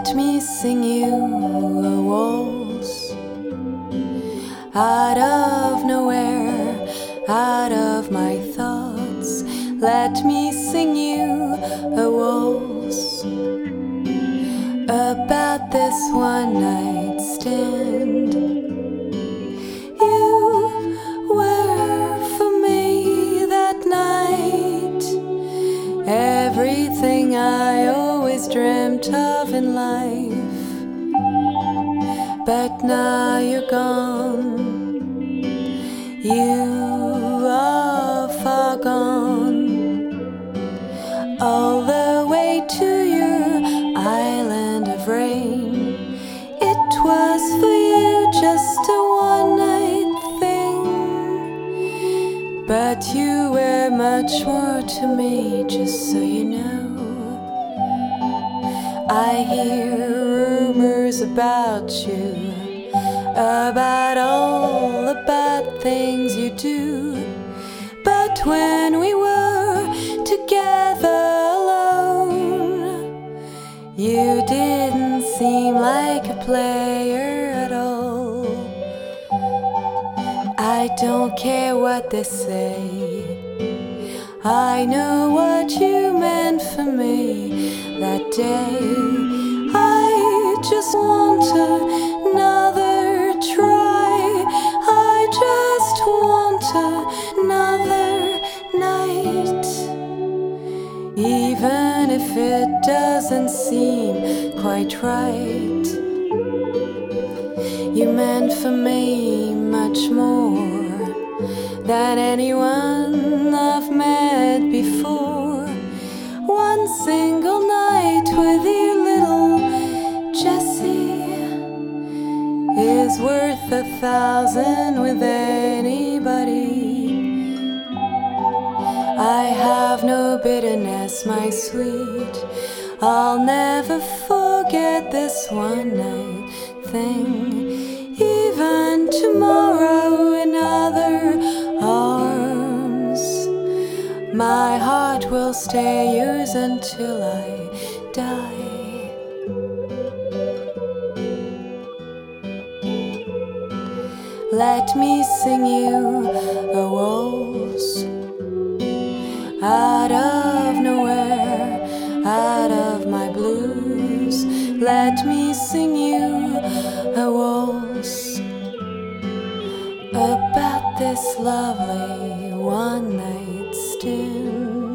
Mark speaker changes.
Speaker 1: Let me sing you a waltz out of nowhere, out of my thoughts. Let me sing you a waltz about this one night stand. You were for me that night everything I always dreamt of in life, but now you're gone. You are far gone, all the way to your island of rain. It was for you just a one-night thing, but you were much more to me, just so you know. I hear rumors about you, about all the bad things you do, but when we were together alone, you didn't seem like a player at all. I don't care what they say, I know what you meant for me that day. I just want another try, I just want another night, even if it doesn't seem quite right. You meant for me much more than anyone I've met before. One single night with you, little Jessie, is worth 1,000 with anybody. I have no bitterness, my sweet, I'll never forget this one night thing. Even tomorrow in other arms, my heart will stay yours until I die. Let me sing you a waltz out of nowhere, out of my blues. Let me sing you a waltz about this lovely one night stand.